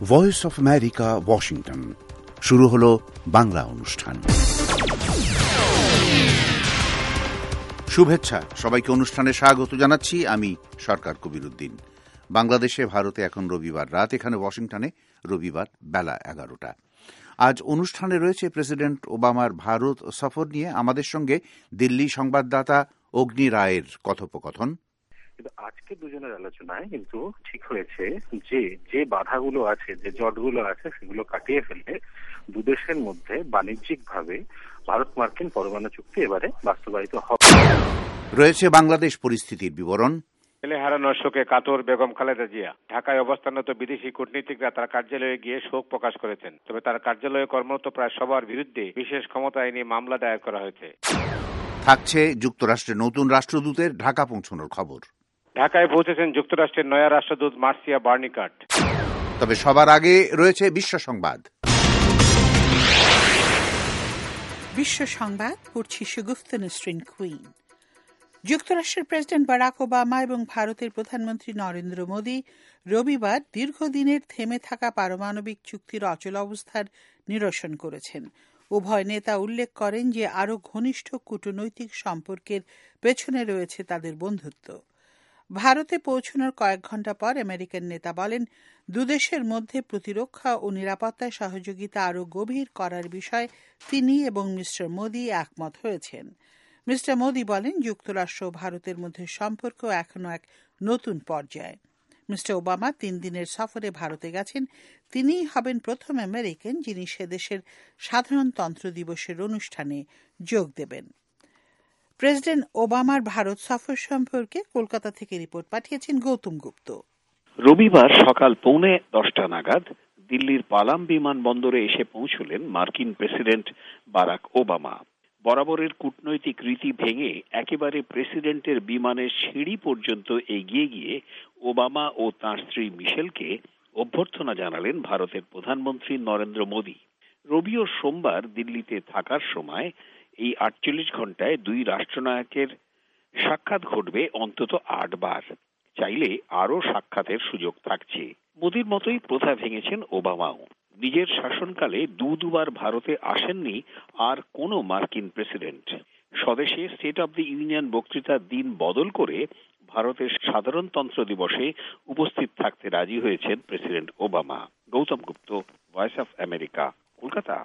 Voice of America, Washington. শুরু হলো বাংলা অনুষ্ঠান। শুভেচ্ছা, সবাইকে অনুষ্ঠানে স্বাগত জানাচ্ছি। আমি সরকার কবিরউদ্দিন। বাংলাদেশে, ভারতে এখন রবিবার রাত, এখানে ওয়াশিংটনে রবিবার বেলা 11টা। আজ অনুষ্ঠানে রয়েছে প্রেসিডেন্ট ওবামার ভারত সফর নিয়ে আমাদের সঙ্গে দিল্লি সংবাদদাতা অগ্নি রায়ের কথোপকথন। কিন্তু আজকে দুজনের আলোচনায় কিন্তু ঠিক হয়েছে যে বাধাগুলো আছে, যে জটগুলো আছে, সেগুলো কাটিয়ে ফেললে দুদেশের মধ্যে বাণিজ্যিকভাবে ভারত মার্কিন পরমাণু চুক্তি এবারে বাস্তবায়িত হবে। রয়েছে বাংলাদেশ পরিস্থিতির বিবরণ। ছেলে হারানোর শোকে কাতর বেগম খালেদা জিয়া। ঢাকায় অবস্থানরত বিদেশি কূটনীতিকরা তার কার্যালয়ে গিয়ে শোক প্রকাশ করেছেন। তবে তার কার্যালয়ে কর্মরত প্রায় সবার বিরুদ্ধে বিশেষ ক্ষমতা আইনে মামলা দায়ের করা হয়েছে। থাকছে যুক্তরাষ্ট্রের নতুন রাষ্ট্রদূতের ঢাকা পৌঁছানোর খবর। ঢাকায় পৌঁছেছেন যুক্তরাষ্ট্রের নয়া রাষ্ট্রদূত মার্সিয়া বার্নিকাট। তবে সবার আগে রয়েছে বিশ্ব সংবাদ। বিশ্ব সংবাদ পড়ছি সুগুফতা নসরিন কুইন। যুক্তরাষ্ট্রের প্রেসিডেন্ট বারাক ওবামা এবং ভারতের প্রধানমন্ত্রী নরেন্দ্র মোদী রবিবার দীর্ঘদিনের থেমে থাকা পারমাণবিক চুক্তির অচল অবস্থার নিরসন করেছেন। উভয় নেতা উল্লেখ করেন যে আরও ঘনিষ্ঠ কূটনৈতিক সম্পর্কের পেছনে রয়েছে তাদের বন্ধুত্ব। ভারতে পৌঁছানোর কয়েক ঘণ্টা পর আমেরিকান নেতা বলেন, দুদেশের মধ্যে প্রতিরক্ষা ও নিরাপত্তা সহযোগিতা আরও গভীর করার বিষয়ে তিনি এবং মিস্টার মোদী একমত হয়েছেন। মিস্টার মোদী বলেন, যুক্তরাষ্ট্র ও ভারতের মধ্যে সম্পর্ক এখনও এক নতুন পর্যায়ে। মিস্টার ওবামা 3 দিনের সফরে ভারতে গেছেন। তিনিই হবেন প্রথম আমেরিকান যিনি সে দেশের সাধারণতন্ত্র দিবসের অনুষ্ঠানে যোগ দেবেন। প্রেসিডেন্ট ওবামার ভারত সফর সম্পর্কে কলকাতা থেকে রিপোর্ট পাঠিয়েছেন গৌতম গুপ্ত। রবিবার সকাল 9:45 নাগাদ দিল্লির পালাম বিমানবন্দরে এসে পৌঁছলেন মার্কিন প্রেসিডেন্ট বারাক ওবামা। বরাবরের কূটনৈতিক রীতি ভেঙে একেবারে প্রেসিডেন্টের বিমানের সিঁড়ি পর্যন্ত এগিয়ে গিয়ে ওবামা ও তাঁর স্ত্রী মিশেলকে অভ্যর্থনা জানালেন ভারতের প্রধানমন্ত্রী নরেন্দ্র মোদী। রবি ও সোমবার দিল্লিতে থাকার সময় এই 48 ঘণ্টায় দুই রাষ্ট্রনায়কের সাক্ষাৎ ঘটবে অন্তত 8 বার। চাইলে আরও সাক্ষাতের সুযোগ থাকছে। মোদির মতোই প্রথা ভেঙেছেন ওবামাও। নিজের শাসনকালে দুবার ভারতে আসেননি আর কোনো মার্কিন প্রেসিডেন্ট। স্বদেশে স্টেট অব দি ইউনিয়ন বক্তৃতার দিন বদল করে ভারতের সাধারণতন্ত্র দিবসে উপস্থিত থাকতে রাজি হয়েছেন president Obama. Gautam Gupta, Voice of America, Kolkata.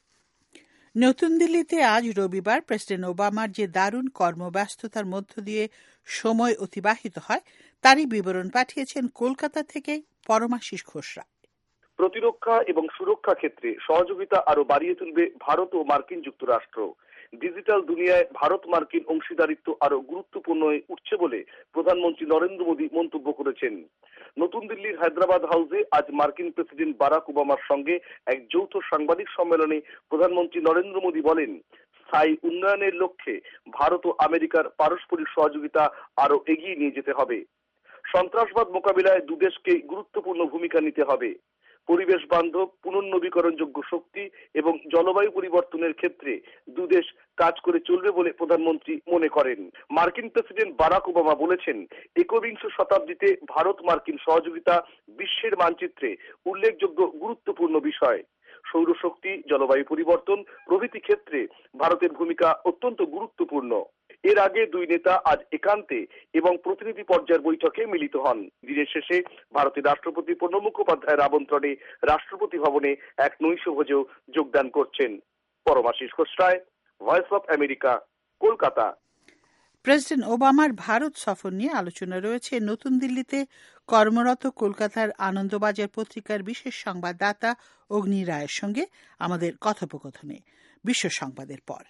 নতুন দিল্লিতে আজ রবিবার প্রেসিডেন্ট ওবামার যে দারুণ কর্মব্যস্ততার মধ্য দিয়ে সময় অতিবাহিত হয় তারই বিবরণ পাঠিয়েছেন কলকাতা থেকে পরমাশিস ঘোষরা। প্রতিরক্ষা এবং সুরক্ষা ক্ষেত্রে সহযোগিতা আরো বাড়িয়ে তুলবে ভারত ও মার্কিন যুক্তরাষ্ট্র। ডিজিটাল দুনিয়ায় ভারত মার্কিন অংশীদারিত্ব আরো গুরুত্বপূর্ণ হয়ে উঠছে বলে প্রধানমন্ত্রী নরেন্দ্র মোদী মন্তব্য করেছেন। নতুন দিল্লির হায়দ্রাবাদ হাউসে আজ মার্কিন প্রেসিডেন্ট বারাক ওবামার সঙ্গে এক যৌথ সাংবাদিক সম্মেলনে প্রধানমন্ত্রী নরেন্দ্র মোদী বলেন, স্থায়ী উন্নয়নের লক্ষ্যে ভারত ও আমেরিকার পারস্পরিক সহযোগিতা আরো এগিয়ে নিয়ে যেতে হবে। সন্ত্রাসবাদ মোকাবিলায় দুদেশকে গুরুত্বপূর্ণ ভূমিকা নিতে হবে। পরিবেশ বান্ধব, পুনর্নবীকরণযোগ্য শক্তি এবং জলবায়ু পরিবর্তনের ক্ষেত্রে দুদেশ কাজ করে চলবে বলে প্রধানমন্ত্রী মনে করেন। মার্কিন প্রেসিডেন্ট বারাক ওবামা বলেছেন, 21 শতাব্দীতে ভারত মার্কিন সহযোগিতা বিশ্বের মানচিত্রে উল্লেখযোগ্য গুরুত্বপূর্ণ বিষয়। সৌরশক্তি, জলবায়ু পরিবর্তন প্রভৃতি ক্ষেত্রে ভারতের ভূমিকা অত্যন্ত গুরুত্বপূর্ণ। এর আগে দুই নেতা আজ একান্তে এবং প্রতিনিধি পর্যায়ের বৈঠকে মিলিত হন। দিনের শেষে ভারতের রাষ্ট্রপতি প্রণব মুখোপাধ্যায়ের আমন্ত্রণে রাষ্ট্রপতি ভবনে এক নৈশভোজেও যোগদান করছেন। Paramashis Ghoshroy, Voice of America, Kolkata. President ওবামার ভারত সফর নিয়ে আলোচনা রয়েছে নতুন দিল্লিতে কর্মরত কলকাতার আনন্দবাজার পত্রিকার বিশেষ সংবাদদাতা অগ্নি রায়ের সঙ্গে আমাদের কথোপকথনে। বিশ্ব সংবাদের পর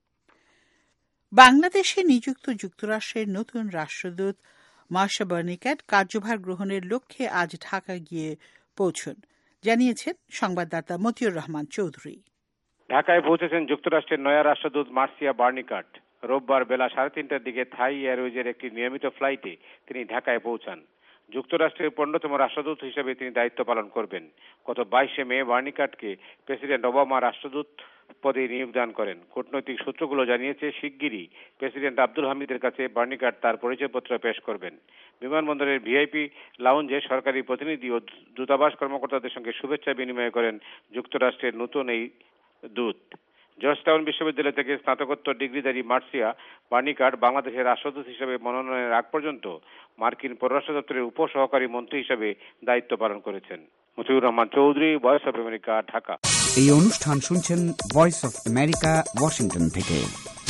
বাংলাদেশে নিযুক্ত যুক্তরাষ্ট্রের নতুন রাষ্ট্রদূত মার্সিয়া বার্নিকাট কার্যভার গ্রহণের লক্ষ্যে আজ ঢাকা গিয়ে পৌঁছন, জানিয়েছেন সংবাদদাতা মতিউর রহমান চৌধুরী। ঢাকায় পৌঁছেছেন যুক্তরাষ্ট্রের নয়া রাষ্ট্রদূত মার্সিয়া বার্নিকাট। রোববার বেলা 3:30টার দিকে থাই এয়ারওয়েজের একটি নিয়মিত ফ্লাইটে তিনি ঢাকায় পৌঁছান। যুক্তরাষ্ট্রের 15তম রাষ্ট্রদূত হিসেবে তিনি দায়িত্ব পালন করবেন। গত 22 মে বার্নিকাটকে প্রেসিডেন্ট ওবামা রাষ্ট্রদূত পদে নিয়োগ দান করেন। কূটনৈতিক সূত্রগুলো জানিয়েছে শিগগিরই প্রেসিডেন্ট আব্দুল হামিদের কাছে বার্নিকাট তার পরিচয়পত্র পেশ করবেন। বিমানবন্দরের ভিআইপি লাউঞ্জে সরকারি প্রতিনিধি ও দূতাবাস কর্মকর্তাদের সঙ্গে শুভেচ্ছা বিনিময় করেন যুক্তরাষ্ট্রের নতুন এই দূত। জর্জটাউন বিশ্ববিদ্যালয় থেকে স্নাতকোত্তর ডিগ্রিধারী মার্সিয়া বার্নিকাট বাংলাদেশের রাষ্ট্রদূত হিসেবে মনোনয়নের আগ পর্যন্ত মার্কিন পররাষ্ট্র দপ্তরের উপসহকারী মন্ত্রী হিসেবে দায়িত্ব পালন করেছেন। Motiur Rahman Chowdhury, Voice of America, Dhaka. এই অনুষ্ঠান শুনছেন ভয়েস অফ আমেরিকা, ওয়াশিংটন থেকে।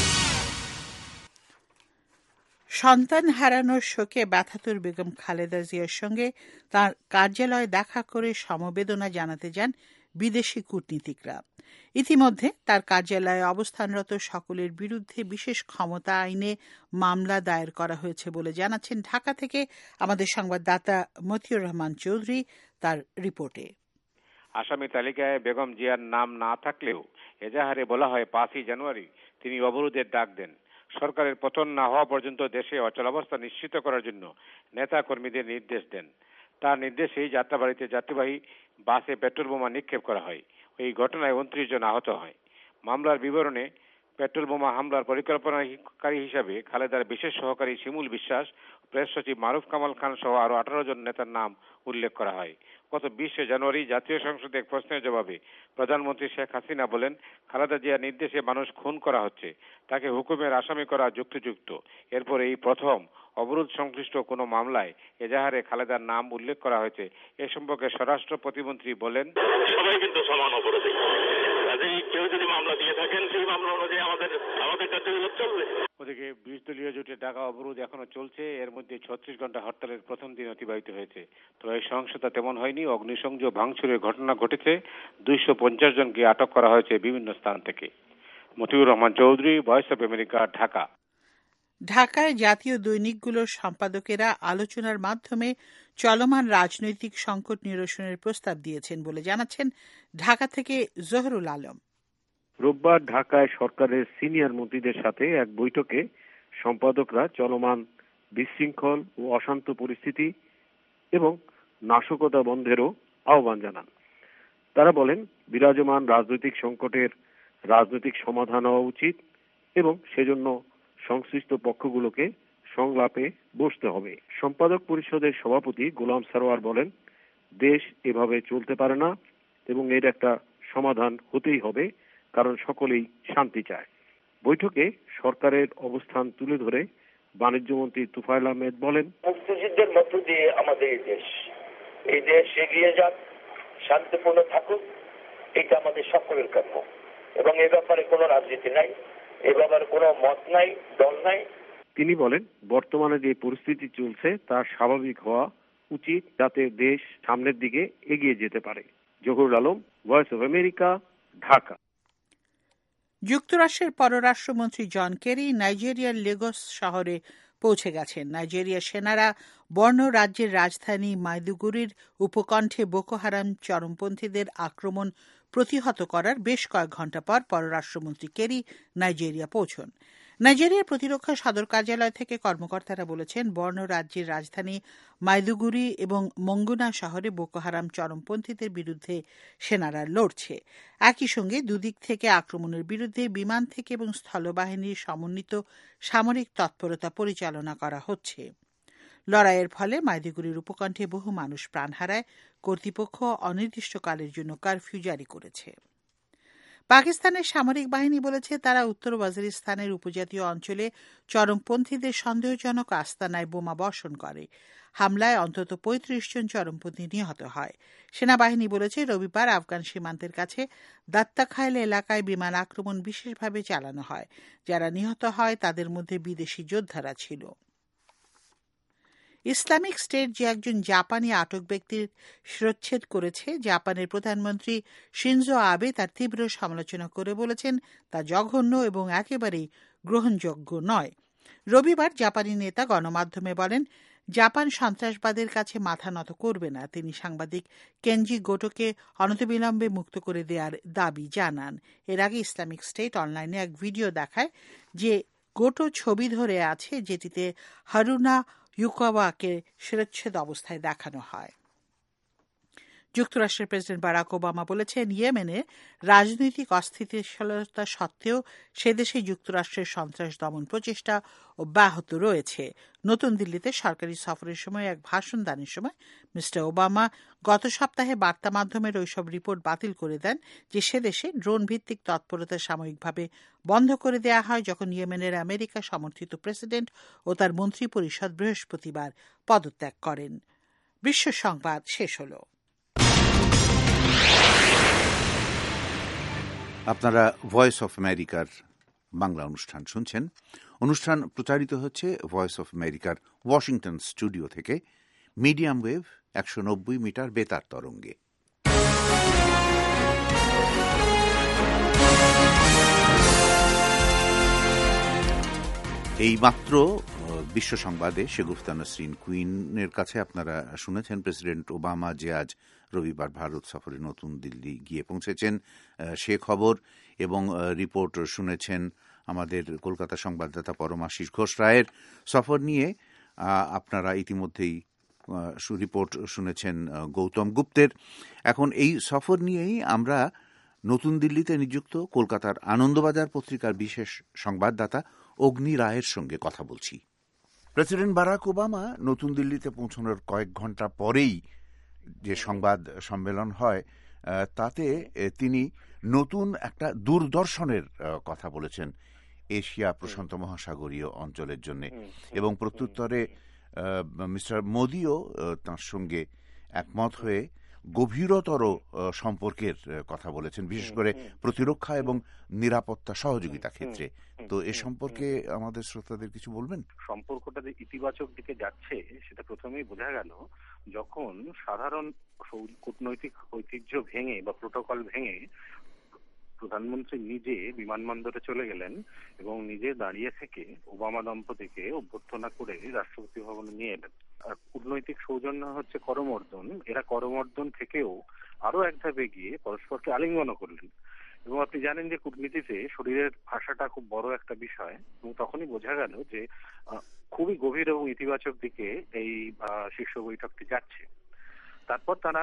সন্তান হারানোর শোকে ব্যথাতুর বেগম খালেদা জিয়ার সঙ্গে তার কার্যালয়ে দেখা করে সমবেদনা জানাতে যান বিদেশি কূটনীতিকরা। ইতিমধ্যে তার কার্যালয়ে অবস্থানরত সকলের বিরুদ্ধে বিশেষ ক্ষমতা আইনে মামলা দায়ের করা হয়েছে বলে জানাচ্ছেন ঢাকা থেকে আমাদের সংবাদদাতা মতিউর রহমান চৌধুরী তার রিপোর্টে। আসামি তালিকায় বেগম জিয়ার নাম না থাকলেও এজাহারে বলা হয় 5ই জানুয়ারি তিনি অবরোধের ডাক দেন। সরকারের পতন না হওয়া পর্যন্ত দেশে অচলাবস্থা নিশ্চিত করার জন্য নেতা কর্মীদের নির্দেশ দেন। তার নির্দেশেই যাত্রাবাড়িতে যাত্রীবাহী বাসে পেট্রোল বোমা নিক্ষেপ করা হয়। এই ঘটনায় 29 জন আহত হয়। মামলার বিবরণে পেট্রোল বোমা হামলার পরিকল্পনাকারী হিসাবে খালেদার বিশেষ সহকারী শিমুল বিশ্বাস, প্রেস সচিব মারুফ কামাল খান সহ আরো 18 জন নেতার নাম উল্লেখ করা হয়। গত 20 জানুয়ারি জাতীয় সংসদে এক প্রশ্নের জবাবে প্রধানমন্ত্রী শেখ হাসিনা বলেন, খালেদা জিয়ার নির্দেশে মানুষ খুন করা হচ্ছে, তাকে হুকুমের আসামি করা যুক্তিযুক্ত। এরপর এই প্রথম অবরোধ সংশ্লিষ্ট কোনো মামলায় এজাহারে খালেদার নাম উল্লেখ করা হয়েছে। এ সম্পর্কে স্বরাষ্ট্র প্রতিমন্ত্রী বলেন, সবাই কিন্তু সমান অপরাধী। কেউ যদি মামলা দিয়ে থাকেন সেই মামলা অনুযায়ী আমাদের কার্যকলাপ চলবে। ওদিকে 20 দলীয় জোটের ডাকা অবরোধ এখনো চলছে। এর মধ্যে 36 ঘন্টা হরতালের প্রথম দিন অতিবাহিত হয়েছে। তবে সহিংসতা তেমন হয়নি। অগ্নিসংযোগ, ভাঙচুরের ঘটনা ঘটেছে। 250 জনকে আটক করা হয়েছে বিভিন্ন স্থান থেকে। Motiur Rahman Chowdhury, Voice of America, Dhaka. ঢাকায় জাতীয় দৈনিকগুলোর সম্পাদকেরা আলোচনার মাধ্যমে চলমান রাজনৈতিক সংকট নিরসনের প্রস্তাব দিয়েছেন বলে জানাচ্ছেন ঢাকা থেকে জহরুল আলম। রোববার ঢাকায় সরকারের সিনিয়র মন্ত্রীদের সাথে এক বৈঠকে সম্পাদকরা চলমান বিশৃঙ্খল ও অশান্ত পরিস্থিতি এবং নাশকতা বন্ধেরও আহ্বান জানান। তারা বলেন, বিরাজমান রাজনৈতিক সংকটের রাজনৈতিক সমাধান হওয়া উচিত এবং সেজন্য সংশ্লিষ্ট পক্ষগুলোকে সংলাপে বসতে হবে। সম্পাদক পরিষদের সভাপতি গোলাম সারোয়ার বলেন, দেশ এভাবে চলতে পারে না এবং এর একটা সমাধান হতেই হবে, কারণ সকলেই শান্তি চায়। বৈঠকে সরকারের অবস্থান তুলে ধরে বাণিজ্যমন্ত্রী তুফাইল আহমেদ বলেন, মুক্তিযুদ্ধের মধ্য দিয়ে আমাদের এই দেশ এগিয়ে যাক, শান্তিপূর্ণ থাকুক, এটা আমাদের সকলের কাম্য এবং এ ব্যাপারে কোনো রাজনীতি নাই, এ ব্যাপারে কোনো মত নাই, দল নাই। তিনি বলেন, বর্তমানে যে পরিস্থিতি চলছে তা স্বাভাবিক হওয়া উচিত, যাতে দেশ সামনের দিকে এগিয়ে যেতে পারে। Zahurul Alam, Voice of America, Dhaka. যুক্তরাষ্ট্রের পররাষ্ট্রমন্ত্রী জন কেরি নাইজেরিয়ার লেগোস শহরে পৌঁছে গেছেন। নাইজেরিয়ার সেনারা বর্নো রাজ্যের রাজধানী মাইদুগুরির উপকণ্ঠে বোকো হারাম চরমপন্থীদের আক্রমণ প্রতিহত করার বেশ কয়েক ঘণ্টা পর পররাষ্ট্রমন্ত্রী কেরি নাইজেরিয়া পৌঁছন। নাইজেরিয়ার প্রতিরক্ষা সদর কার্যালয় থেকে কর্মকর্তারা বলেছেন, বর্নো রাজ্যের রাজধানী মাইদুগুরি এবং মঙ্গুনা শহরে বোকো হারাম চরমপন্থীদের বিরুদ্ধে সেনারা লড়ছে। একই সঙ্গে দুদিক থেকে আক্রমণের বিরুদ্ধে বিমান থেকে এবং স্থলবাহিনীর সমন্বিত সামরিক তৎপরতা পরিচালনা করা হচ্ছে। লড়াইয়ের ফলে মাইদুগুরির উপকণ্ঠে বহু মানুষ প্রাণ হারায়। কর্তৃপক্ষ অনির্দিষ্টকালের জন্য কারফিউ জারি করেছে। পাকিস্তানের সামরিক বাহিনী বলেছে, তারা উত্তর ওয়াজিরিস্তানের উপজাতীয় অঞ্চলে চরমপন্থীদের সন্দেহজনক আস্তানায় বোমা বর্ষণ করে। হামলায় অন্তত 35 জন চরমপন্থী নিহত হয়। সেনাবাহিনী বলেছে, রবিবার আফগান সীমান্তের কাছে দাত্তাখাইল এলাকায় বিমান আক্রমণ বিশেষভাবে চালানো হয়। যারা নিহত হয় তাদের মধ্যে বিদেশি যোদ্ধারা ছিল। ইসলামিক স্টেট যে একজন জাপানি আটক ব্যক্তির শিরচ্ছেদ করেছে, জাপানের প্রধানমন্ত্রী শিনজো আবে তার তীব্র সমালোচনা করে বলেছেন, তা জঘন্য এবং একেবারেই গ্রহণযোগ্য নয়। রবিবার জাপানি নেতা গণমাধ্যমে বলেন, জাপান সন্ত্রাসবাদের কাছে মাথা নত করবে না। তিনি সাংবাদিক কেনজি গোটোকে অনতিবিলম্বে মুক্ত করে দেওয়ার দাবি জানান। এর আগে ইসলামিক স্টেট অনলাইনে এক ভিডিও দেখায় যে গোটো ছবি ধরে আছে, যেটিতে হারুনা ইউকাওয়াকে শিরচ্ছেদ অবস্থায় দেখানো হয়। যুক্তরাষ্ট্রের প্রেসিডেন্ট বারাক ওবামা বলেছেন, ইয়েমেনের রাজনৈতিক অস্থিতিশীলতা সত্ত্বেও সে দেশে যুক্তরাষ্ট্রের সন্ত্রাস দমন প্রচেষ্টা অব্যাহত রয়েছে। নতুন দিল্লিতে সরকারি সফরের সময় এক ভাষণ দানের সময় মিস্টার ওবামা গত সপ্তাহে বার্তা মাধ্যমের ওইসব রিপোর্ট বাতিল করে দেন যে সে দেশে ড্রোন ভিত্তিক তৎপরতা সাময়িকভাবে বন্ধ করে দেওয়া হয় যখন ইয়েমেনের আমেরিকা সমর্থিত প্রেসিডেন্ট ও তার মন্ত্রী পরিষদ বৃহস্পতিবার পদত্যাগ করেন। বিশ্ব সংবাদ শেষ হল। আপনারা ভয়েস অফ আমেরিকার বাংলা অনুষ্ঠান শুনছেন। অনুষ্ঠান প্রচারিত হচ্ছে ভয়েস অফ আমেরিকার ওয়াশিংটন স্টুডিও থেকে মিডিয়াম ওয়েভ 190 মিটার বেতার তরঙ্গে। এই মাত্র বিশ্ব সংবাদে শেগুফতা নসরিন কুইনের কাছে আপনারা শুনেছেন প্রেসিডেন্ট ওবামা যে আজ রবিবার ভারত সফরে নতুন দিল্লি গিয়ে পৌঁছেছেন সে খবর, এবং রিপোর্ট শুনেছেন আমাদের কলকাতা সংবাদদাতা পরমাশিস ঘোষ রায়ের। সফর নিয়ে আপনারা ইতিমধ্যেই রিপোর্ট শুনেছেন গৌতম গুপ্তের। এখন এই সফর নিয়েই আমরা নতুন দিল্লিতে নিযুক্ত কলকাতার আনন্দবাজার পত্রিকার বিশেষ সংবাদদাতা অগ্নি রায়ের সঙ্গে কথা বলছি। প্রেসিডেন্ট বারাক ওবামা নতুন দিল্লিতে পৌঁছানোর কয়েক ঘন্টা পরেই যে সংবাদ সম্মেলন হয় তাতে তিনি নতুন একটা দূরদর্শনের কথা বলেছেন এশিয়া প্রশান্ত মহাসাগরীয় অঞ্চলের জন্য, এবং প্রত্যুত্তরে মিস্টার মোদিও তার সঙ্গে একমত হয়ে গভীরতর সম্পর্কের কথা বলেছেন, বিশেষ করে প্রতিরক্ষা এবং নিরাপত্তা সহযোগিতা ক্ষেত্রে। তো এ সম্পর্কে আমাদের শ্রোতাদের কিছু বলবেন? সম্পর্কটা যে ইতিবাচক দিকে যাচ্ছে সেটা প্রথমেই বোঝা গেল যখন সাধারণ কূটনৈতিক ঐতিহ্য ভেঙে বা প্রোটোকল ভেঙে প্রধানমন্ত্রী নিজে বিমানবন্দরে চলে গেলেন এবং নিজে দাঁড়িয়ে থেকে ওবামা দম্পতিকে অভ্যর্থনা করে রাষ্ট্রপতি ভবনে নিয়ে এলেন। কূটনৈতিক সৌজন্য হচ্ছে করমর্দন, এরা করমর্দন থেকেও আরো এক ধাপে গিয়ে পরস্পরকে আলিঙ্গনও করলেন। এবং আপনি জানেন যে কূটনীতিতে শরীরের ভাষাটা খুব বড় একটা বিষয়, এবং তখনই বোঝা গেল যে খুবই গভীর এবং ইতিবাচক দিকে এই শীর্ষ বৈঠকটি যাচ্ছে। তারপর তারা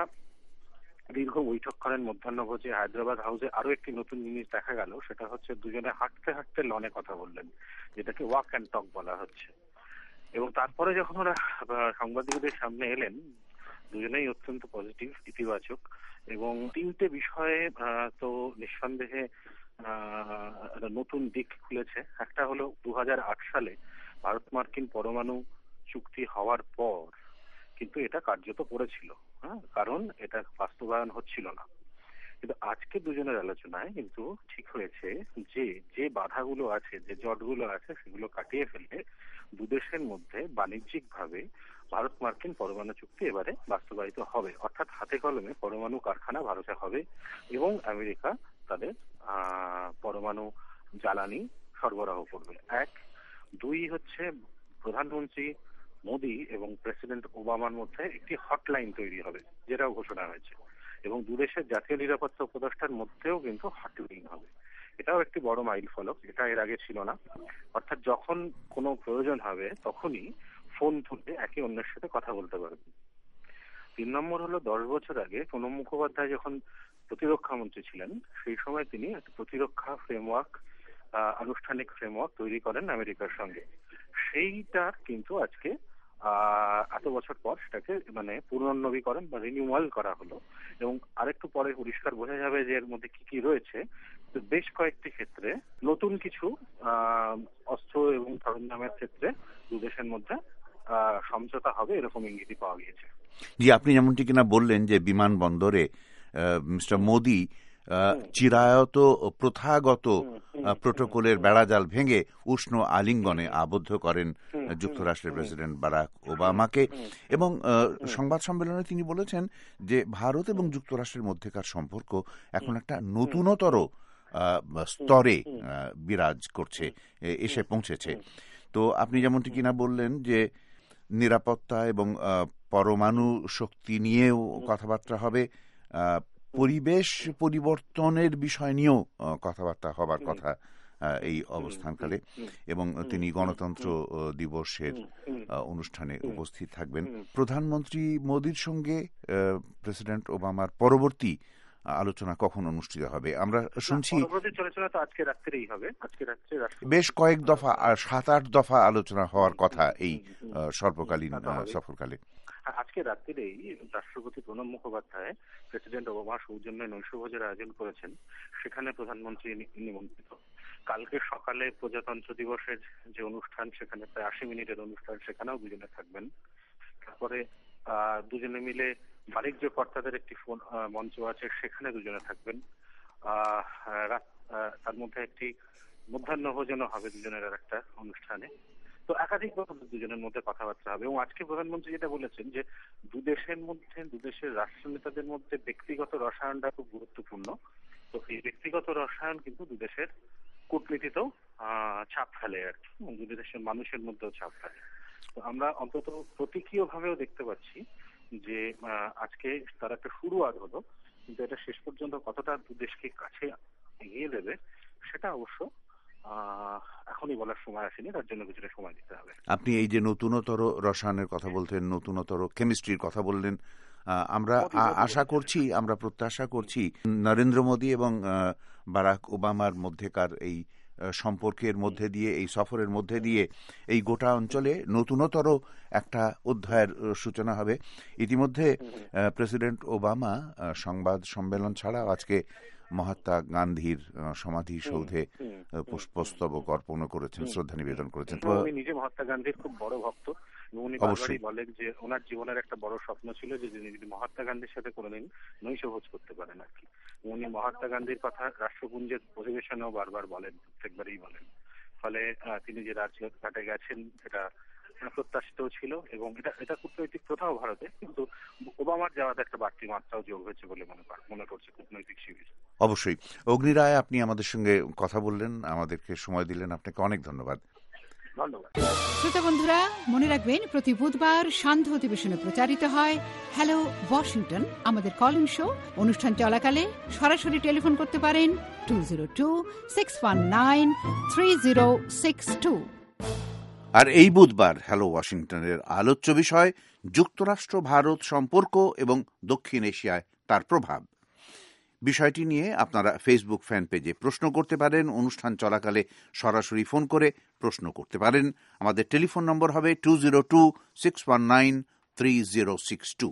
দীর্ঘ বৈঠক করেন মধ্যাহ্নভোজে হায়দ্রাবাদ হাউসে। আরো একটি নতুন জিনিস দেখা গেল, সেটা হচ্ছে দুজনে হাঁটতে হাঁটতে লনে কথা বললেন, যেটাকে ওয়াক অ্যান্ড টক বলা হচ্ছে। এবং তারপরে যখন ওরা সাংবাদিকদের সামনে এলেন দুজনেই অত্যন্ত পজিটিভ, ইতিবাচক, এবং তিনটে বিষয়ে তো নিঃসন্দেহে নতুন দিক খুলেছে। একটা হলো 2008 সালে ভারত মার্কিন পরমাণু চুক্তি হওয়ার পর কিন্তু এটা কার্যত পড়েছিল, কারণ এটা বাস্তবায়ন হচ্ছিল না। কিন্তু আজকে দুজনের আলোচনায় কিন্তু ঠিক হয়েছে যে যে বাধাগুলো আছে, যে জটগুলো আছে, সেগুলো কাটিয়ে ফেললে দুদেশের মধ্যে বাণিজ্যিক ভাবে ভারত মার্কিন পরমাণু চুক্তি এবারে বাস্তবায়িত হবে। অর্থাৎ হাতে কলমে পরমাণু কারখানা ভারতে হবে এবং আমেরিকা তাদের পরমাণু জ্বালানি সরবরাহ করবে। এক। দুই হচ্ছে প্রধানমন্ত্রী মোদি এবং প্রেসিডেন্ট ওবামার মধ্যে একটি হটলাইন তৈরি হবে, যেটাও ঘোষণা হয়েছে, এবং দুদেশের জাতীয় নিরাপত্তা উপদেষ্টার মধ্যেও কিন্তু হটলাইন হবে। এটাও একটি বড় মাইল ফলক, এটা এর আগে ছিল না। অর্থাৎ যখন কোনো প্রয়োজন হবে তখনই ফোন তুলে একে অন্যের সাথে কথা বলতে পারবে। 3 নম্বর হলো 10 বছর আগে প্রণব মুখোপাধ্যায় যখন প্রতিরক্ষা মন্ত্রী ছিলেন সেই সময় তিনি একটা প্রতিরক্ষা ফ্রেমওয়ার্ক, আনুষ্ঠানিক ফ্রেমওয়ার্ক তৈরি করেন আমেরিকার সঙ্গে। সেইটার কিন্তু আজকে এত বছর পর সেটাকে পুনর্নবীকরণ বা রিনিউয়াল করা হলো, এবং আরেকটু পরে পরিষ্কার বোঝা যাবে যে এর মধ্যে কি কি রয়েছে। বেশ কয়েকটি ক্ষেত্রে নতুন কিছু অস্ত্র এবং সরঞ্জামের ক্ষেত্রে দুদেশের মধ্যে সমঝোতা হবে, এরকম ইঙ্গিতই পাওয়া গিয়েছে। জি, আপনি যেমনটি কিনা বললেন যে বিমানবন্দরে মিস্টার মোদি চিরায়ত প্রথাগত প্রোটোকলের বেড়াজাল ভেঙে উষ্ণ আলিঙ্গনে আবদ্ধ করেন যুক্তরাষ্ট্রের প্রেসিডেন্ট বারাক ওবামাকে, এবং সংবাদ সম্মেলনে তিনি বলেছেন যে ভারত এবং যুক্তরাষ্ট্রের মধ্যেকার সম্পর্ক এখন একটা নতুনতর স্তরে বিরাজ করছে, এসে পৌঁছেছে। তো আপনি যেমনটি কিনা বললেন যে নিরাপত্তা এবং পরমাণু শক্তি নিয়েও কথাবার্তা হবে, পরিবেশ পরিবর্তনের বিষয় নিয়েও কথাবার্তা হবার কথা এই অবস্থানকালে, এবং তিনি গণতন্ত্র দিবসের অনুষ্ঠানে উপস্থিত থাকবেন। প্রধানমন্ত্রী মোদির সঙ্গে প্রেসিডেন্ট ওবামার পরবর্তী আলোচনা কখন অনুষ্ঠিত হবে? আমরা শুনছি আজকে রাত্রেই হবে। আজকে রাত্রে বেশ কয়েক দফা 7-8 দফা আলোচনা হওয়ার কথা এই স্বল্পকালীন সফরকালে। আজকে রাত্রেই রাষ্ট্রপতি প্রণব মুখোপাধ্যায় প্রেসিডেন্ট ওবামার সৌজন্যে নৈশভোজের আয়োজন করেছেন, সেখানে প্রধানমন্ত্রী নিমন্ত্রিত। কালকে সকালে প্রজাতন্ত্র দিবসের যে অনুষ্ঠান, সেখানে প্রায় 80 মিনিটের অনুষ্ঠান, সেখানেও দুজনে থাকবেন। তারপরে দুজনে মিলে বাণিজ্য কর্তাদের একটি মঞ্চ আছে, সেখানে দুজনে থাকবেন। তার মধ্যে একটি মধ্যাহ্ন ভোজনও হবে দুজনের আর একটা অনুষ্ঠানে। তো একাধিক দুজনের মধ্যে কথাবার্তা হবে। এবং আজকে প্রধানমন্ত্রী যেটা বলেছেন যে দুদেশের মধ্যে, দুদেশের রাষ্ট্রনেতাদের মধ্যে ব্যক্তিগত রসায়নটা খুব গুরুত্বপূর্ণ। তো এই ব্যক্তিগত রসায়ন কিন্তু দুদেশের কূটনীতিতেও ছাপ ফেলে আর কি, দুদেশের মানুষের মধ্যেও ছাপ ফেলে। তো আমরা অন্তত প্রতীকীয় ভাবেও দেখতে পাচ্ছি যে আজকে তার একটা শুরুয়াত হলো, কিন্তু এটা শেষ পর্যন্ত কতটা দুদেশকে কাছে এগিয়ে দেবে সেটা অবশ্য এখনই বলার সময় আসেনি, তার জন্য কিছুটা সময় দিতে হবে। আপনি এই যে নতুনতর রসায়নের কথা বলতেন, নতুনতর কেমিস্ট্রির কথা বললেন, আমরা আশা করছি, আমরা প্রত্যাশা করছি নরেন্দ্র মোদী এবং বারাক ওবামার মধ্যেকার এই সম্পর্কের মধ্যে দিয়ে, এই সফরের মধ্যে দিয়ে এই গোটা অঞ্চলে নতুনতর একটা অধ্যায়ের সূচনা হবে। ইতিমধ্যে প্রেসিডেন্ট ওবামা সংবাদ সম্মেলন ছাড়াও আজকে মহাত্মা গান্ধীর সমাধিসৌধে পুষ্পস্তবক অর্পণ করেছেন, শ্রদ্ধা নিবেদন করেছেন। উনি নিজে মহাত্মা গান্ধীর খুব বড় ভক্ত। উনি বারবারই বলেন যে ওনার জীবনের একটা বড় স্বপ্ন ছিল যে তিনি যদি মহাত্মা গান্ধীর সাথে কোনোদিন নৈশভোজ করতে পারেন আর কি। উনি মহাত্মা গান্ধীর কথা রাষ্ট্রপুঞ্জের অধিবেশনেও বারবার বলেন, প্রত্যেকবারই বলেন। ফলে তিনি যে রাজঘাটে গেছেন এটা প্রত্যাশিত ছিল এবং এটা কূটনৈতিক প্রথাও ভারতে, কিন্তু ওবামার যাওয়াতে একটা বাড়তি মাত্রাও যোগ হয়েছে বলে মনে করছে কূটনৈতিক শিবির। অবশ্যই। অগ্নি রায়, আপনি আমাদের সঙ্গে কথা বললেন, আমাদেরকে সময় দিলেন, আপনাকে অনেক ধন্যবাদ। শ্রোতা বন্ধুরা, মনে রাখবেন প্রতি বুধবার সান্ধ্য অধিবেশনে প্রচারিত হয় হ্যালো ওয়াশিংটন, আমাদের কল ইন শো। অনুষ্ঠান চলাকালে সরাসরি টেলিফোন করতে পারেন 202-619-3062। আর এই বুধবার হ্যালো ওয়াশিংটনের আলোচ্য বিষয় যুক্তরাষ্ট্র ভারত সম্পর্ক এবং দক্ষিণ এশিয়ায় তার প্রভাব। বিষয়টি নিয়ে আপনারা ফেসবুক ফ্যান পেজে প্রশ্ন করতে পারেন। অনুষ্ঠান চলাকালে সরাসরি ফোন করে প্রশ্ন করতে পারেন। আমাদের টেলিফোন নম্বর হবে 202-619-3062।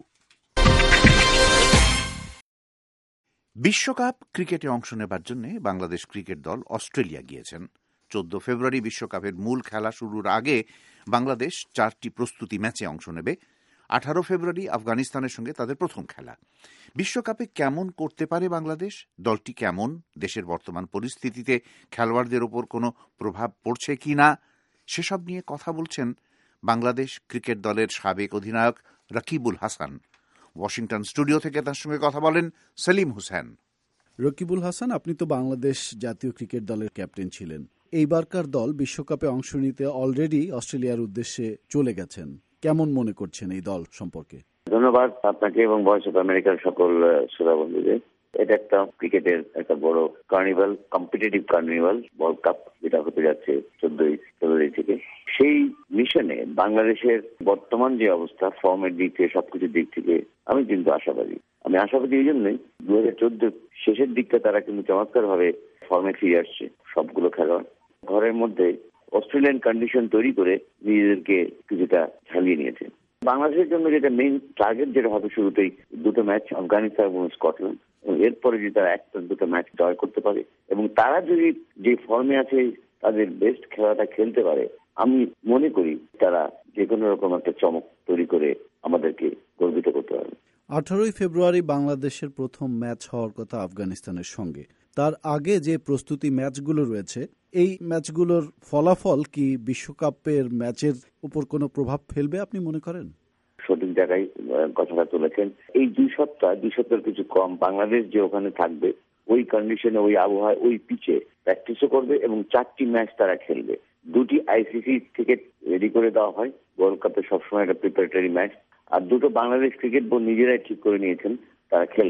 বিশ্বকাপ ক্রিকেটে অংশ নেবার জন্য বাংলাদেশ ক্রিকেট দল অস্ট্রেলিয়া গিয়েছেন। 14 ফেব্রুয়ারি বিশ্বকাপের মূল খেলা শুরুর আগে বাংলাদেশ 4টি প্রস্তুতি ম্যাচে অংশ নেবে। 18 ফেব্রুয়ারি আফগানিস্তানের সঙ্গে তাদের প্রথম খেলা। বিশ্বকাপে কেমন করতে পারে বাংলাদেশ, দলটি কেমন, দেশের বর্তমান পরিস্থিতিতে খেলোয়াড়দের ওপর কোনো প্রভাব পড়ছে কি না, সেসব নিয়ে কথা বলছেন বাংলাদেশ ক্রিকেট দলের সাবেক অধিনায়ক রকিবুল হাসান। ওয়াশিংটন স্টুডিও থেকে তার সঙ্গে কথা বলেন সেলিম হোসেন। রকিবুল হাসান, আপনি তো বাংলাদেশ জাতীয় ক্রিকেট দলের ক্যাপ্টেন ছিলেন। এইবারকার দল বিশ্বকাপে অংশ নিতে অলরেডি অস্ট্রেলিয়ার উদ্দেশ্যে চলে গেছেন। কেমন মনে করছেন এই দল সম্পর্কে? ধন্যবাদ আপনাকে এবং ভয়েস অফ আমেরিকার সকল শ্রোতা বন্ধুদের। এটা একটা ক্রিকেটের একটা বড় carnival, competitive carnival, world cup, যেটা হতে যাচ্ছে 14 ফেব্রুয়ারি থেকে। সেই মিশনে বাংলাদেশের বর্তমান যে অবস্থা, ফর্মের দিক থেকে, সবকিছুর দিক থেকে আমি কিন্তু আশাবাদী। আমি আশাবাদী এই জন্যই 2014 শেষের দিকটা তারা কিন্তু চমৎকার ভাবে ফর্মে ফিরে আসছে সবগুলো খেলোয়াড়। ঘরের মধ্যে অস্ট্রেলিয়ান কন্ডিশন তৈরি করে নিজেদেরকে কিছুটা ঝালিয়ে নিয়েছে। বাংলাদেশের জন্য যেটা মেইন টার্গেট যেটা হবে শুরুতেই 2টো ম্যাচ, আফগানিস্তান এবং স্কটল্যান্ড, এরপরে যদি তারা 1-2টো ম্যাচ জয় করতে পারে এবং তারা যদি যে ফর্মে আছে তাদের বেস্ট খেলাটা খেলতে পারে, আমি মনে করি তারা যে কোনো রকম একটা চমক তৈরি করে আমাদেরকে গর্বিত করতে পারবে। 18 ফেব্রুয়ারি বাংলাদেশের প্রথম ম্যাচ হওয়ার কথা আফগানিস্তানের সঙ্গে। তার আগে যে প্রস্তুতি ম্যাচগুলো রয়েছে, এই ম্যাচগুলোর ফলাফল কি বিশ্বকাপের ম্যাচের উপর কোনো প্রভাব ফেলবে আপনি মনে করেন? সঠিক জায়গায় কথাটা তুলেছেন। এই 2 সপ্তাহ কিছু কম বাংলাদেশ যে ওখানে থাকবে, ওই কন্ডিশনে, ওই আবহাওয়ায়, ওই পিচে প্র্যাকটিসও করবে এবং 4টি ম্যাচ তারা খেলবে। 2টি আইসিসি থেকে রেডি করে দেওয়া হয়, ওয়ার্ল্ড কাপে সবসময় একটা প্রিপারেটরি ম্যাচ, আর 2টো বাংলাদেশ ক্রিকেট বোর্ড নিজেরাই ঠিক করে নিয়েছেন তারা খেলবে।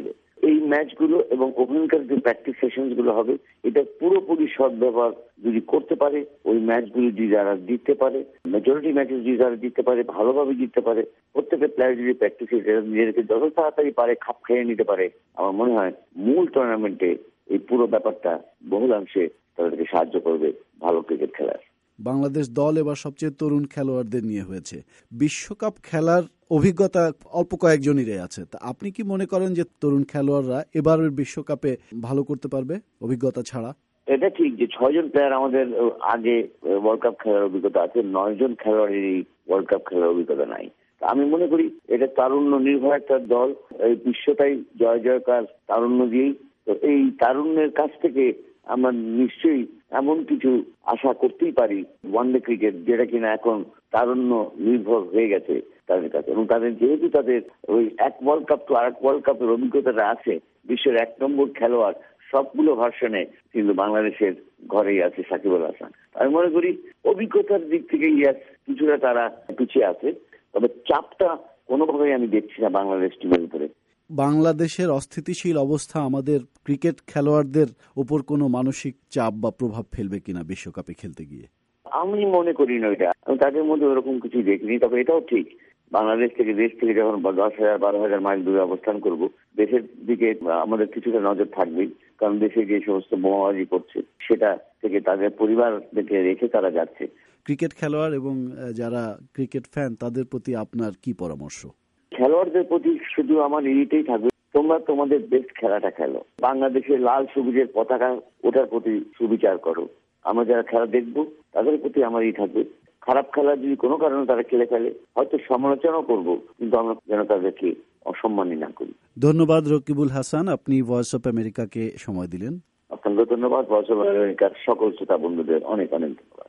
এই ম্যাচগুলো এবং ওখানকার যে প্র্যাকটিস সেশন গুলো হবে, এটা পুরোপুরি সদ্ব্যবহার যদি করতে পারে, ওই ম্যাচগুলো যদি যারা জিততে পারে, মেজরিটি ম্যাচেস যদি যারা জিততে পারে, ভালোভাবে জিততে পারে, প্রত্যেকের প্লেয়ার যদি প্র্যাকটিসে নিজেদেরকে যত তাড়াতাড়ি পারে খাপ খেয়ে নিতে পারে, আমার মনে হয় মূল টুর্নামেন্টে এই পুরো ব্যাপারটা বহুলাংশে তাদেরকে সাহায্য করবে ভালো ক্রিকেট খেলার। বাংলাদেশ দল এবার সবচেয়ে তরুণ খেলোয়াড়দের নিয়ে হয়েছে। বিশ্বকাপ খেলার অভিজ্ঞতা অল্প কয়েকজনেরই আছে। তা আপনি কি মনে করেন যে তরুণ খেলোয়াড়রা এবারের বিশ্বকাপে ভালো করতে পারবে অভিজ্ঞতা ছাড়া? এটা ঠিক যে 6 জন প্লেয়ার আমাদের আগে ওয়ার্ল্ড কাপ খেলার অভিজ্ঞতা আছে, 9 জন খেলোয়াড়েরই ওয়ার্ল্ড কাপ খেলার অভিজ্ঞতা নাই। আমি মনে করি এটা তারুণ্য নির্ভর একটা দল, এই বিশ্বটাই জয় জয়কার তারুণ্য দিয়েই। তো এই তারুণ্যের কাছ থেকে আমরা নিশ্চয়ই এমন কিছু আশা করতেই পারি ওয়ানডে ক্রিকেট, যেটা কিনা এখন তারুণ্য নির্ভর হয়ে গেছে তাদের কাছে, এবং তাদের যেহেতু তাদের ওই এক ওয়ার্ল্ড কাপ তো আরেক ওয়ার্ল্ড কাপের অভিজ্ঞতাটা আছে, বিশ্বের 1 নম্বর খেলোয়াড় সবগুলো ভার্সনে কিন্তু বাংলাদেশের ঘরেই আছে সাকিব আল হাসান। আমি মনে করি অভিজ্ঞতার দিক থেকে কিছুটা তারা পিছিয়ে আছে, তবে চাপটা কোনোভাবেই আমি দেখছি না বাংলাদেশ টিমের উপরে। বাংলাদেশের অস্থিতিশীল অবস্থা আমাদের ক্রিকেট খেলোয়াড়দের উপর কোনো মানসিক চাপ বা প্রভাব ফেলবে কিনা বিশ্বকাপে খেলতে গিয়ে? আমি মনে করি না এটা, আমি তাদের মধ্যে ওরকম কিছু দেখিনি। তবে এটাও ঠিক, বাংলাদেশ থেকে যখন 10,000-12,000 মাইল দূরে অবস্থান করব, দেশের দিকে আমাদের কিছুটা নজর থাকবেই, কারণ দেশে যে সমস্ত বোমাবাজি করছে সেটা থেকে তাদের পরিবারকে রেখে তারা যাচ্ছে। ক্রিকেট খেলোয়াড় এবং যারা ক্রিকেট ফ্যান তাদের প্রতি আপনার কি পরামর্শ? খেলোয়াড়দের প্রতি শুধু আমার এইটাই থাকবে, তোমরা তোমাদের বেস্ট খেলাটা খেলো, বাংলাদেশের লাল সবুজের পতাকা ওটার প্রতি সুবিচার করো। আমরা যারা খেলা দেখবো তাদের প্রতি আমার এই থাকবে, খারাপ খেলা যদি কোনো কারণে তারা খেলে ফেলে হয়তো সমালোচনাও করবো, কিন্তু আমরা যেন তাদেরকে অসম্মানী না করি। ধন্যবাদ রকিবুল হাসান, আপনি ভয়েস অফ আমেরিকাকে সময় দিলেন। আপনাকে ধন্যবাদ। ভয়েস অফ আমেরিকার সকল শ্রোতা বন্ধুদের অনেক অনেক ধন্যবাদ।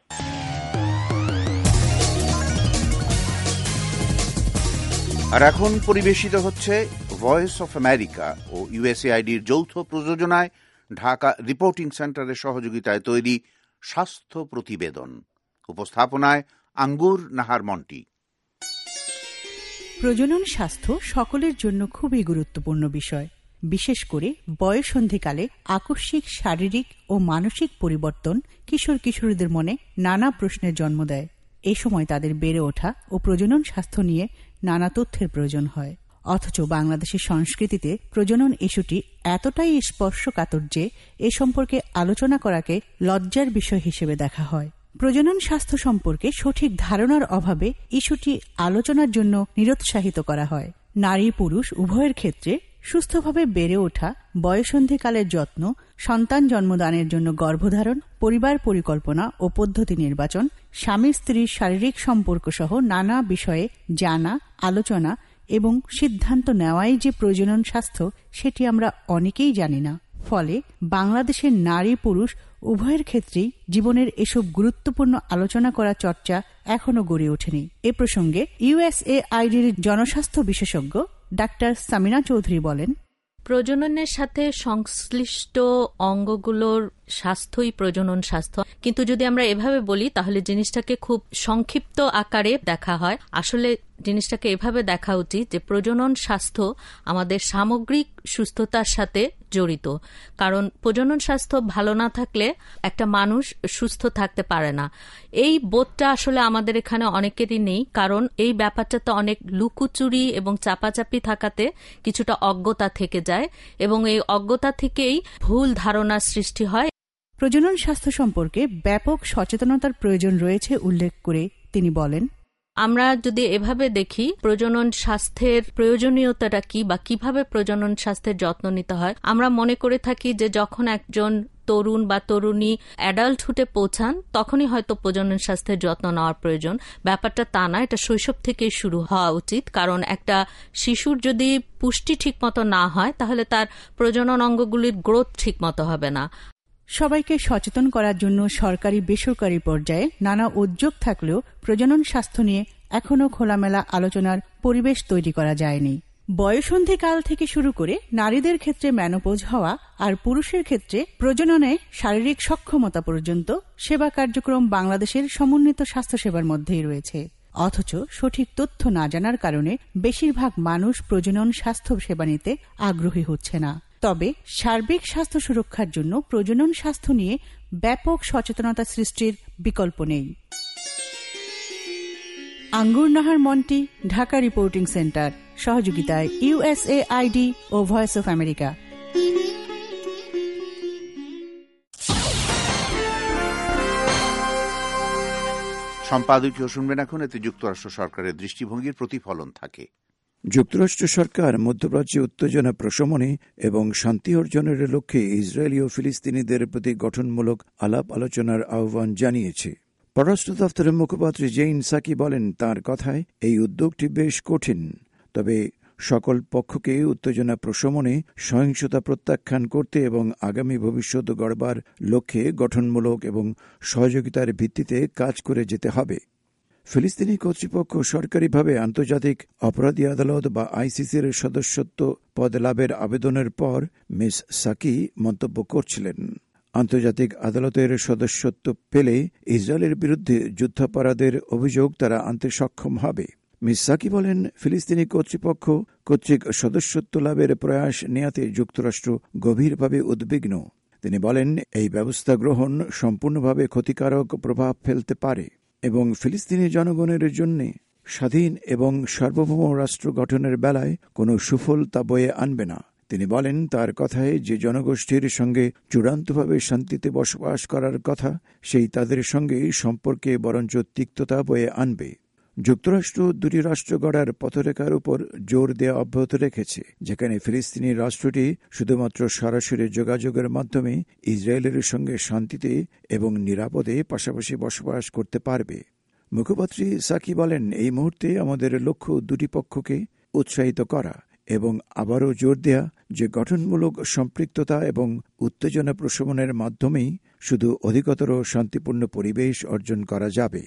আর এখন পরিবেশিত হচ্ছে ভয়েস অফ আমেরিকা ও ইউএসএআইডির যৌথ প্রযোজনায় ঢাকা রিপোর্টিং সেন্টারের সহযোগিতায় তৈরি স্বাস্থ্য প্রতিবেদন। উপস্থাপনায় আঙ্গুর নাহার মন্টি। প্রজনন স্বাস্থ্য সকলের জন্য খুবই গুরুত্বপূর্ণ বিষয়। বিশেষ করে বয়ঃসন্ধিকালে আকস্মিক শারীরিক ও মানসিক পরিবর্তন কিশোর কিশোরীদের মনে নানা প্রশ্নের জন্ম দেয়। এই সময় তাদের বেড়ে ওঠা ও প্রজনন স্বাস্থ্য নিয়ে নানা তথ্যের প্রয়োজন হয়। অথচ বাংলাদেশের সংস্কৃতিতে প্রজনন ইস্যুটি এতটাই স্পর্শকাতর যে এ সম্পর্কে আলোচনা করাকে লজ্জার বিষয় হিসেবে দেখা হয়। প্রজনন স্বাস্থ্য সম্পর্কে সঠিক ধারণার অভাবে ইস্যুটি আলোচনার জন্য নিরুৎসাহিত করা হয়। নারী পুরুষ উভয়ের ক্ষেত্রে সুস্থভাবে বেড়ে ওঠা, বয়ঃসন্ধিকালের যত্ন, সন্তান জন্মদানের জন্য গর্ভধারণ, পরিবার পরিকল্পনা ও পদ্ধতি নির্বাচন, স্বামী স্ত্রীর শারীরিক সম্পর্ক সহ নানা বিষয়ে জানা, আলোচনা এবং সিদ্ধান্ত নেওয়াই যে প্রজনন স্বাস্থ্য সেটি আমরা অনেকেই জানি না। ফলে বাংলাদেশের নারী পুরুষ উভয়ের ক্ষেত্রেই জীবনের এসব গুরুত্বপূর্ণ আলোচনা করা চর্চা এখনো গড়ে ওঠেনি। এ প্রসঙ্গে ইউএসএআইডির জনস্বাস্থ্য বিশেষজ্ঞ ডাক্তার সামিনা চৌধুরী বলেন, প্রজননের সাথে সংশ্লিষ্ট অঙ্গগুলোর স্বাস্থ্যই প্রজনন স্বাস্থ্য, কিন্তু যদি আমরা এভাবে বলি তাহলে জিনিসটাকে খুব সংক্ষিপ্ত আকারে দেখা হয়। আসলে জিনিসটাকে এভাবে দেখা উচিত যে প্রজনন স্বাস্থ্য আমাদের সামগ্রিক সুস্থতার সাথে জড়িত, কারণ প্রজনন স্বাস্থ্য ভালো না থাকলে একটা মানুষ সুস্থ থাকতে পারে না। এই বোধটা আসলে আমাদের এখানে অনেকেরই নেই, কারণ এই ব্যাপারটাতে অনেক লুকোচুরি এবং চাপাচাপি থাকাতে কিছুটা অজ্ঞতা থেকে যায় এবং এই অজ্ঞতা থেকেই ভুল ধারণার সৃষ্টি হয়। প্রজনন স্বাস্থ্য সম্পর্কে ব্যাপক সচেতনতার প্রয়োজন রয়েছে উল্লেখ করে তিনি বলেন, আমরা যদি এভাবে দেখি প্রজনন স্বাস্থ্যের প্রয়োজনীয়তাটা কি বা কিভাবে প্রজনন স্বাস্থ্যের যত্ন নিতে হয়, আমরা মনে করে থাকি যে যখন একজন তরুণ বা তরুণী অ্যাডাল্টহুডে পৌঁছান তখনই হয়তো প্রজনন স্বাস্থ্যের যত্ন নেওয়ার প্রয়োজন। ব্যাপারটা তা না, এটা শৈশব থেকেই শুরু হওয়া উচিত, কারণ একটা শিশুর যদি পুষ্টি ঠিকমতো না হয় তাহলে তার প্রজনন অঙ্গগুলির গ্রোথ ঠিকমতো হবে না। সবাইকে সচেতন করার জন্য সরকারি বেসরকারি পর্যায়ে নানা উদ্যোগ থাকলেও প্রজনন স্বাস্থ্য নিয়ে এখনও খোলামেলা আলোচনার পরিবেশ তৈরি করা যায়নি। বয়ঃসন্ধিকাল থেকে শুরু করে নারীদের ক্ষেত্রে মেনোপজ হওয়া আর পুরুষের ক্ষেত্রে প্রজননে শারীরিক সক্ষমতা পর্যন্ত সেবা কার্যক্রম বাংলাদেশের সমন্বিত স্বাস্থ্যসেবার মধ্যেই রয়েছে। অথচ সঠিক তথ্য না জানার কারণে বেশিরভাগ মানুষ প্রজনন স্বাস্থ্য সেবা নিতে আগ্রহী হচ্ছে না। তবে সার্বিক স্বাস্থ্য সুরক্ষার জন্য প্রজনন স্বাস্থ্য নিয়ে ব্যাপক সচেতনতা সৃষ্টির বিকল্প নেই। আঙ্গুরনাহার মন্টি, ঢাকা রিপোর্টিং সেন্টার, সহযোগিতায় USAID ও ভয়েস অফ আমেরিকা। সম্পাদকীয় শুনবেন এখন। এতে যুক্তরাষ্ট্র সরকারের দৃষ্টিভঙ্গির প্রতিফলন থাকে। যুক্তরাষ্ট্র সরকার মধ্যপ্রাচ্যে উত্তেজনা প্রশমনে এবং শান্তি অর্জনের লক্ষ্যে ইসরায়েলি ও ফিলিস্তিনিদের প্রতি গঠনমূলক আলাপ আলোচনার আহ্বান জানিয়েছে। পররাষ্ট্র দপ্তরের মুখপাত্র জেইন সাকি বলেন, তার কথায় এই উদ্যোগটি বেশ কঠিন, তবে সকল পক্ষকে উত্তেজনা প্রশমনে, সহিংসতা প্রত্যাখ্যান করতে এবং আগামী ভবিষ্যৎ গড়বার লক্ষ্যে গঠনমূলক এবং সহযোগিতার ভিত্তিতে কাজ করে যেতে হবে। ফিলিস্তিনি কর্তৃপক্ষ সরকারিভাবে আন্তর্জাতিক অপরাধী আদালত বা ICCর সদস্যত্ব পদ লাভের আবেদনের পর মিস সাকি মন্তব্য করছিলেন, আন্তর্জাতিক আদালতের সদস্যত্ব পেলে ইসরায়েলের বিরুদ্ধে যুদ্ধাপরাধের অভিযোগ তারা আনতে সক্ষম হবে। মিস সাকি বলেন, ফিলিস্তিনি কর্তৃপক্ষ কর্তৃক সদস্যত্ব লাভের প্রয়াস নেয়াতে যুক্তরাষ্ট্র গভীরভাবে উদ্বিগ্ন। তিনি বলেন, এই ব্যবস্থা গ্রহণ সম্পূর্ণভাবে ক্ষতিকারক প্রভাব ফেলতে পারে এবং ফিলিস্তিনি জনগণের জন্য স্বাধীন এবং সার্বভৌম রাষ্ট্র গঠনের বেলায় কোনো সুফল তা বয়ে আনবে না। তিনি বলেন, তার কথায় যে জনগোষ্ঠীর সঙ্গে চূড়ান্তভাবে শান্তিতে বসবাস করার কথা, সেই তাদের সঙ্গে সম্পর্কে বরঞ্চ তিক্ততা বয়ে আনবে। যুক্তরাষ্ট্র দুটি রাষ্ট্র গড়ার পথরেখার উপর জোর দেওয়া অব্যাহত রেখেছে, যেখানে ফিলিস্তিনি রাষ্ট্রটি শুধুমাত্র সরাসরি যোগাযোগের মাধ্যমে ইসরায়েলের সঙ্গে শান্তিতে এবং নিরাপদে পাশাপাশি বসবাস করতে পারবে। মুখপাত্রী সাকি বলেন, এই মুহূর্তে আমাদের লক্ষ্য দুটি পক্ষকে উৎসাহিত করা এবং আবারও জোর দেয়া যে গঠনমূলক সম্পৃক্ততা এবং উত্তেজনা প্রশমনের মাধ্যমেই শুধু অধিকতর শান্তিপূর্ণ পরিবেশ অর্জন করা যাবে।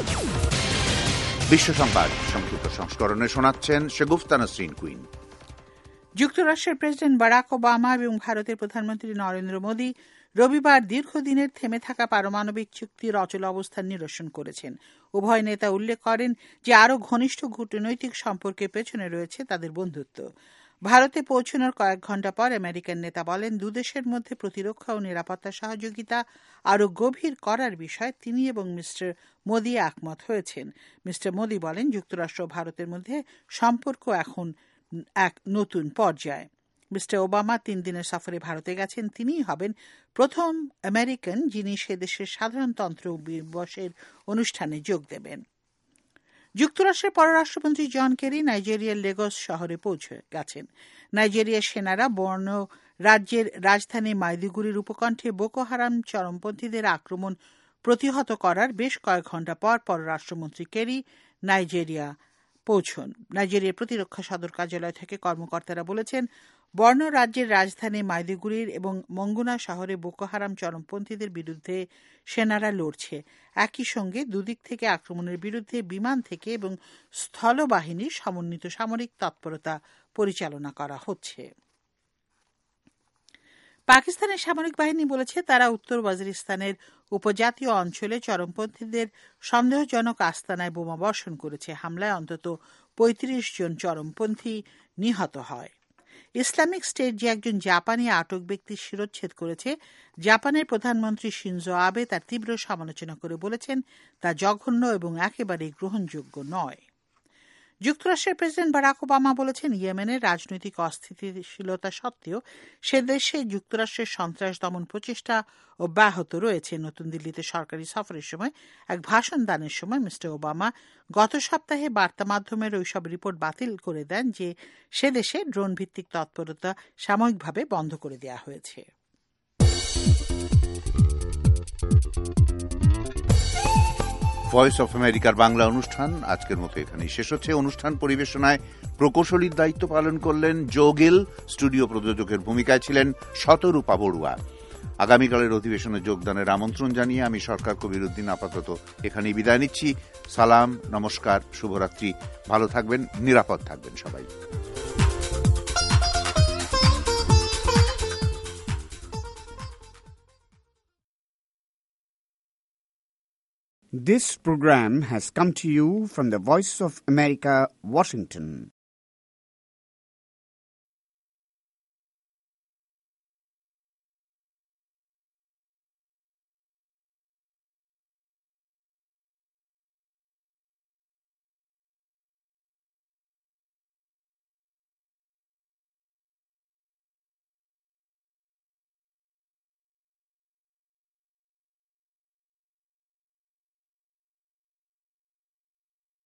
বিশ্ব সংবাদ সংক্ষিপ্ত সংস্করণে শোনাচ্ছেন শেগুফতা নাসরিন কুইন। যুক্তরাষ্ট্রের প্রেসিডেন্ট বারাক ওবামা এবং ভারতের প্রধানমন্ত্রী নরেন্দ্র মোদী রবিবার দীর্ঘদিনের থেমে থাকা পারমাণবিক চুক্তির অচল অবস্থান নিরসন করেছেন। উভয় নেতা উল্লেখ করেন যে আরও ঘনিষ্ঠ কূটনৈতিক সম্পর্কের পেছনে রয়েছে তাদের বন্ধুত্ব। ভারতে পৌঁছানোর কয়েক ঘণ্টা পর আমেরিকান নেতা বলেন, দুদেশের মধ্যে প্রতিরক্ষা ও নিরাপত্তা সহযোগিতা আরও গভীর করার বিষয়ে তিনি এবং মিস্টার মোদী একমত হয়েছেন। মিস্টার মোদী বলেন, যুক্তরাষ্ট্র ও ভারতের মধ্যে সম্পর্ক এখন এক নতুন পর্যায়ে। মিস্টার ওবামা 3 দিনের সফরে ভারতে গেছেন। তিনিই হবেন প্রথম আমেরিকান যিনি সে দেশের সাধারণতন্ত্র দিবসের অনুষ্ঠানে যোগ দেবেন। যুক্তরাষ্ট্রের পররাষ্ট্রমন্ত্রী জন কেরি নাইজেরিয়ার লেগস শহরে পৌঁছে গেছেন। নাইজেরিয়ার সেনারা বর্নো রাজ্যের রাজধানী মাইদুগুরির উপকণ্ঠে বোকো হারাম চরমপন্থীদের আক্রমণ প্রতিহত করার বেশ কয়েক ঘণ্টা পর পররাষ্ট্রমন্ত্রী কেরি নাইজেরিয়া পৌঁছন। নাইজেরিয়ার প্রতিরক্ষা সদর কার্যালয় থেকে কর্মকর্তারা বলেছেন, বর্ণ রাজ্যের রাজধানী মাইদুগুরির এবং মঙ্গুনা শহরে বোকো হারাম চরমপন্থীদের বিরুদ্ধে সেনারা লড়ছে। একই সঙ্গে দুদিক থেকে আক্রমণের বিরুদ্ধে বিমান থেকে এবং স্থলবাহিনীর সমন্বিত সামরিক তৎপরতা পরিচালনা করা হচ্ছে। পাকিস্তানের সামরিক বাহিনী বলেছে, তারা উত্তর ওয়াজিরিস্তানের উপজাতীয় অঞ্চলে চরমপন্থীদের সন্দেহজনক আস্তানায় বোমা বর্ষণ করেছে। হামলায় অন্তত 35 জন চরমপন্থী নিহত হয়। ইসলামিক স্টেট যে একজন জাপানি আটক ব্যক্তির শিরচ্ছেদ করেছে, জাপানের প্রধানমন্ত্রী শিনজো আবে তার তীব্র সমালোচনা করে বলেছেন, তা জঘন্য এবং একেবারেই গ্রহণযোগ্য নয়। যুক্তরাষ্ট্রের প্রেসিডেন্ট বারাক ওবামা বলেছেন, ইয়েমেনের রাজনৈতিক অস্থিতিশীলতা সত্ত্বেও সে দেশে যুক্তরাষ্ট্রের সন্ত্রাস দমন প্রচেষ্টা অব্যাহত রয়েছে। নতুন দিল্লিতে সরকারি সফরের সময় এক ভাষণ দানের সময় মিস্টার ওবামা গত সপ্তাহে বার্তা মাধ্যমের ওইসব রিপোর্ট বাতিল করে দেন যে সে দেশে ড্রোন ভিত্তিক তৎপরতা সাময়িকভাবে বন্ধ করে দেওয়া হয়েছে। ভয়েস অফ আমেরিকার বাংলা অনুষ্ঠান আজকের মতো এখানেই শেষ হচ্ছে। অনুষ্ঠান পরিবেশনায় প্রকৌশলীর দায়িত্ব পালন করলেন জো গিল। স্টুডিও প্রযোজকের ভূমিকায় ছিলেন শতরূপা বড়ুয়া। আগামীকালের অধিবেশনে যোগদানের আমন্ত্রণ জানিয়ে আমি সরকার কবিরুদ্দিন আপাতত এখানেই বিদায় নিচ্ছি। সালাম, নমস্কার, শুভরাত্রি। ভালো থাকবেন, নিরাপদ থাকবেন সবাই। This program has come to you from the Voice of America, Washington.